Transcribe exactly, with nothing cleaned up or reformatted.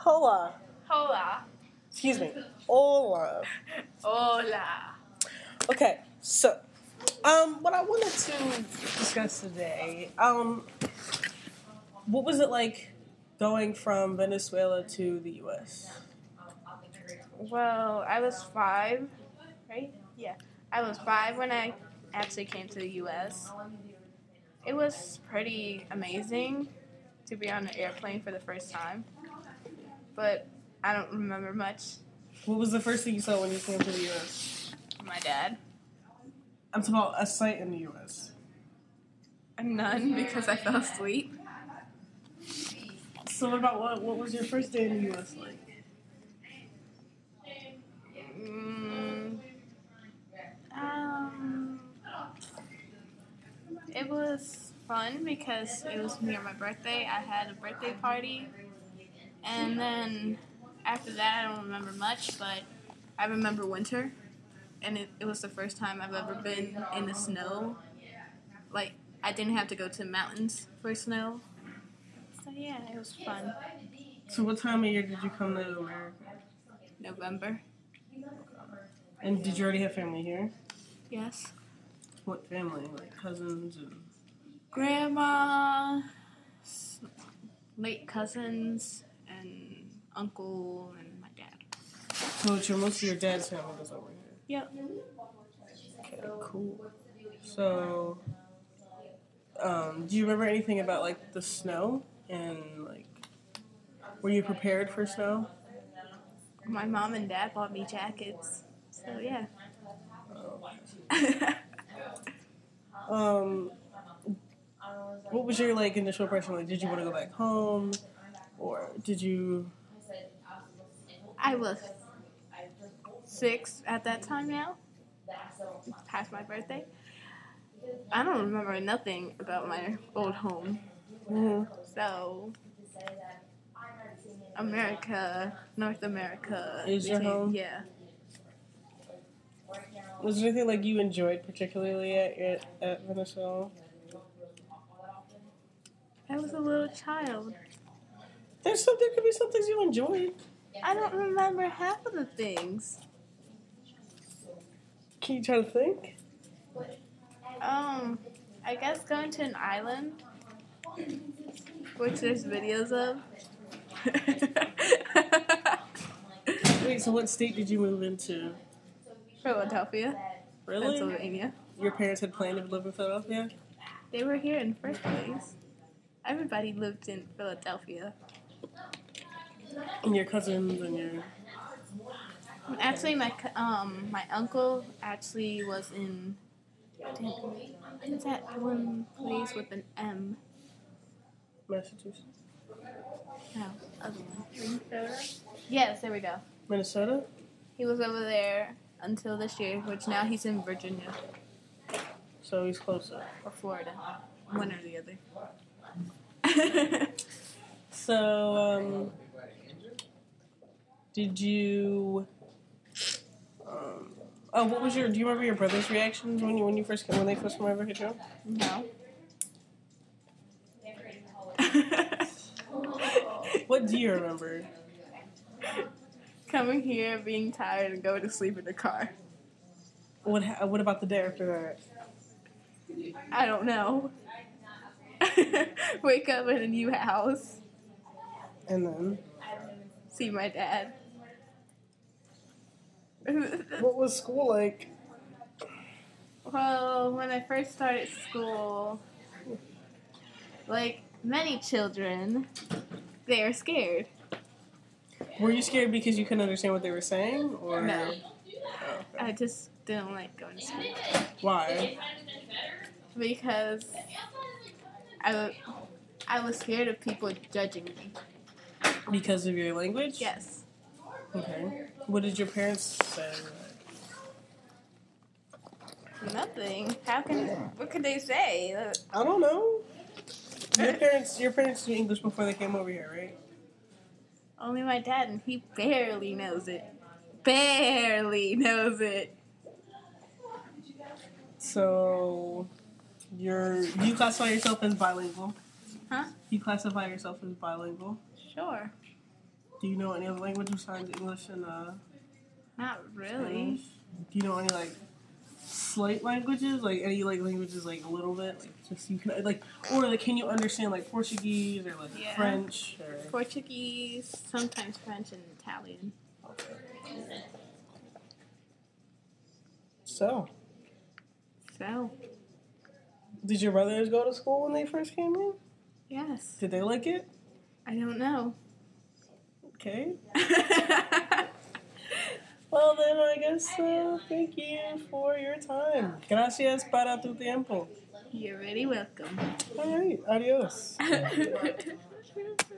Hola. Hola. Excuse me. Hola. Hola. Okay, so, um, what I wanted to discuss today, um, what was it like going from Venezuela to the U S? Well, I was five, right? Yeah. I was five when I actually came to the U S. It was pretty amazing to be on an airplane for the first time, but I don't remember much. What was the first thing you saw when you came to the U S? My dad. I'm talking about a site in the U S. None, because I fell asleep. So what about what, what was your first day in the U S like? Mm, um, it was fun because it was near my birthday. I had a birthday party, and then after that, I don't remember much, but I remember winter, and it, it was the first time I've ever been in the snow. Like, I didn't have to go to the mountains for snow. So yeah, it was fun. So what time of year did you come to America? November. And did you already have family here? Yes. What family? Like cousins and... Grandma, s- late cousins, and uncle, and my dad. So it's your, most of your dad's family was over here? Yep. Okay, cool. So, um, do you remember anything about, like, the snow? And, like, were you prepared for snow? My mom and dad bought me jackets. So, yeah. Oh. um, what was your, like, initial impression? Like, did you want to go back home? Or did you... I was six at that time now. Past my birthday. I don't remember nothing about my old home. Mm-hmm. So, America, North America. Is your became- home? Yeah. Was there anything, like, you enjoyed particularly at, at, at Venezuela? I was a little child. There's some, there could be some things you enjoyed. I don't remember half of the things. Can you try to think? Um, I guess going to an island, which there's videos of. Wait, so what state did you move into? Philadelphia, Really? Pennsylvania. Your parents had planned to live in Philadelphia? They were here in the first place. Everybody lived in Philadelphia. And your cousins and your... Actually, my co- um my uncle actually was in. Damn, what is that one place with an M? Massachusetts? No, other one. Minnesota. Yes, there we go. Minnesota? He was over there until this year, which now he's in Virginia So he's closer. or Florida, one or the other. So, um... Did you... Um... Oh, what was your... Do you remember your brother's reactions when you when you first came, when they first came over here? No. What do you remember? Coming here, being tired, and going to sleep in the car. What ha- What about the day after that? I don't know. Wake up in a new house, And then... see my dad. What was school like? Well, when I first started school, like many children, they are scared. Were you scared because you couldn't understand what they were saying? Or... No. Oh, okay. I just didn't like going to school. Why? Because I, w- I was scared of people judging me. Because of your language? Yes. Okay. What did your parents say? Nothing. How can, what could they say? I don't know. Your parents, your parents knew English before they came over here, right? Only my dad, and he barely knows it. Barely knows it. So, you're, do you classify yourself as bilingual? Huh? You classify yourself as bilingual? Sure. Do you know any other language besides English and uh? Not really. Spanish? Do you know any like slight languages? Like any like languages like a little bit? Like just you can like or like can you understand like Portuguese or like Yeah. French or Portuguese, sometimes French and Italian. okay. So, So, did your brothers go to school when they first came in? yes. Did they like it? I don't know. Okay. Well, then I guess uh, thank you for your time. Gracias para tu tiempo. You're very welcome. All right. Adios.